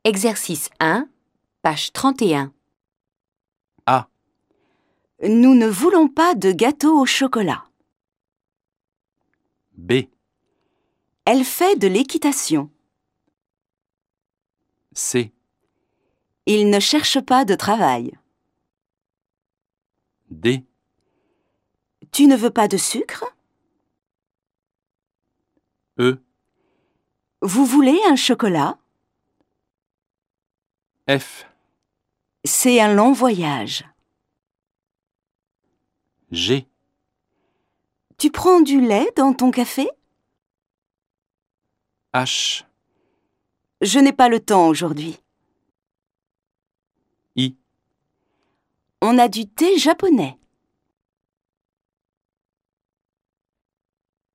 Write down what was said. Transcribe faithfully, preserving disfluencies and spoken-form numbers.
Exercice un, page trente et un. A. Nous ne voulons pas de gâteau au chocolat. B. Elle fait de l'équitation. C. Il ne cherche pas de travail. D. Tu ne veux pas de sucre? E. Vous voulez un chocolat? F. C'est un long voyage. G. Tu prends du lait dans ton café? H. Je n'ai pas le temps aujourd'hui. I. On a du thé japonais.